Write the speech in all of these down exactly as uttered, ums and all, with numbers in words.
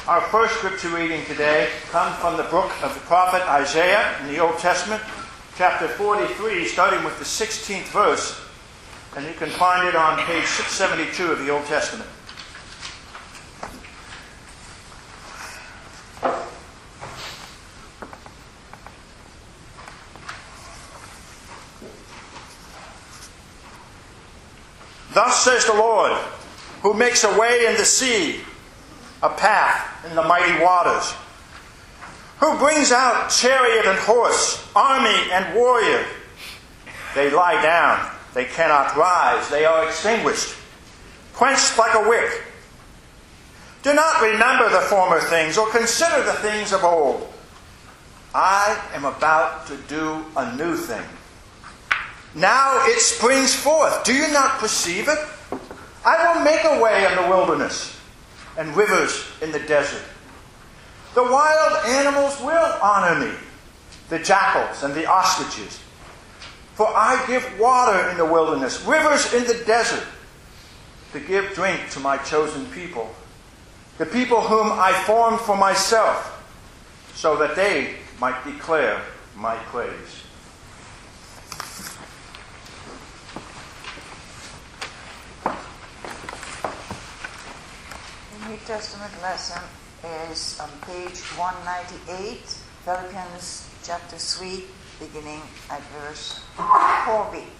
Our first scripture reading today comes from the book of the prophet Isaiah in the Old Testament, chapter forty-three, starting with the sixteenth verse, and you can find it on page six seventy-two of the Old Testament. Thus says the Lord, who makes a way in the sea, a path in the mighty waters, who brings out chariot and horse, army and warrior. They lie down, they cannot rise, they are extinguished, quenched like a wick. Do not remember the former things, or consider the things of old. I am about to do a new thing. Now it springs forth. Do you not perceive it? I will make a way in the wilderness and rivers in the desert. The wild animals will honor me, the jackals and the ostriches. For I give water in the wilderness, rivers in the desert, to give drink to my chosen people, the people whom I formed for myself, so that they might declare my praise. New Testament lesson is on page one ninety-eight, Philippians chapter three, beginning at verse four b.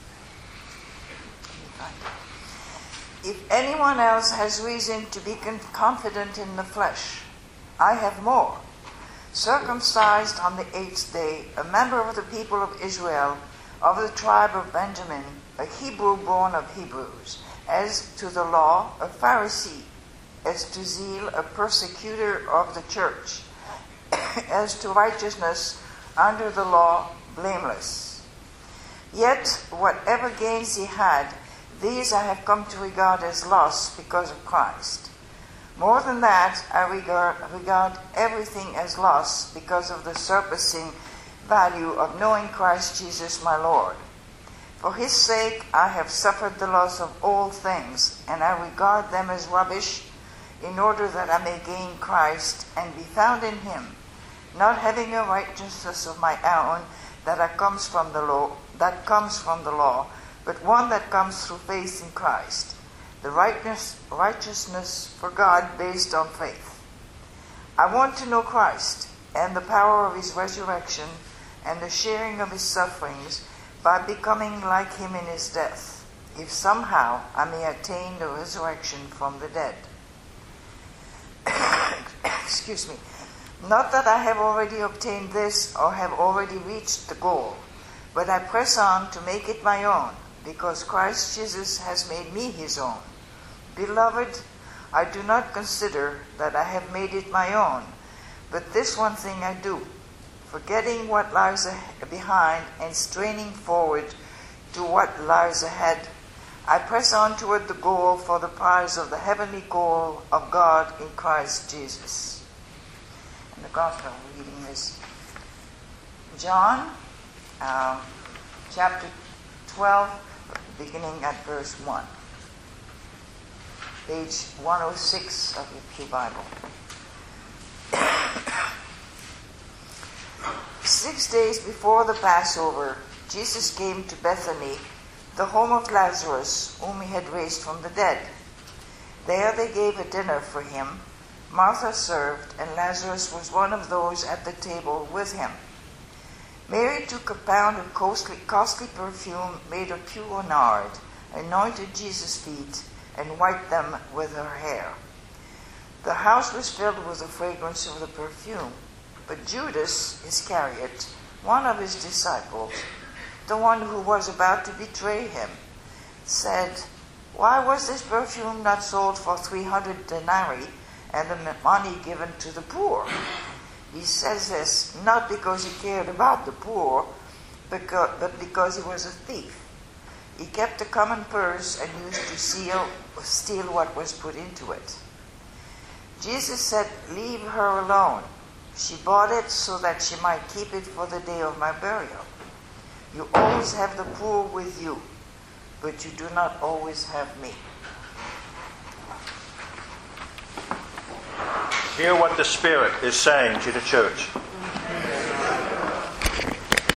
If anyone else has reason to be confident in the flesh, I have more. Circumcised on the eighth day, a member of the people of Israel, of the tribe of Benjamin, a Hebrew born of Hebrews, as to the law, a Pharisee, as to zeal, a persecutor of the church, as to righteousness under the law, blameless. Yet whatever gains he had, these I have come to regard as loss because of Christ. More than that, I regard, regard everything as loss because of the surpassing value of knowing Christ Jesus my Lord. For his sake I have suffered the loss of all things, and I regard them as rubbish, in order that I may gain Christ and be found in him, not having a righteousness of my own that comes from the law, that comes from the law, but one that comes through faith in Christ, the righteousness, righteousness for God based on faith. I want to know Christ and the power of his resurrection and the sharing of his sufferings, by becoming like him in his death, if somehow I may attain the resurrection from the dead. Excuse me. Not that I have already obtained this or have already reached the goal, but I press on to make it my own, because Christ Jesus has made me his own. Beloved, I do not consider that I have made it my own, but this one thing I do, forgetting what lies behind and straining forward to what lies ahead, I press on toward the goal for the prize of the heavenly call of God in Christ Jesus. And the gospel reading is John, um, chapter twelve, beginning at verse one. Page one oh six of your Pew Bible. Six days before the Passover, Jesus came to Bethany, the home of Lazarus, whom he had raised from the dead. There they gave a dinner for him. Martha served, and Lazarus was one of those at the table with him. Mary took a pound of costly, costly perfume made of pure nard, anointed Jesus' feet, and wiped them with her hair. The house was filled with the fragrance of the perfume. But Judas Iscariot, one of his disciples, the one who was about to betray him, said, "Why was this perfume not sold for three hundred denarii and the money given to the poor?" He says this not because he cared about the poor, but because he was a thief. He kept a common purse and used to steal, steal what was put into it. Jesus said, "Leave her alone. She bought it so that she might keep it for the day of my burial. You always have the poor with you, but you do not always have me." Hear what the Spirit is saying to the church.